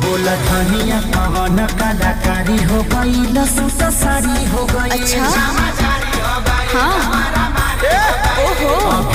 बोला धनिया पवन कलाकारी हो गई लसूट साड़ी हो गई। अच्छा हाँ ओहो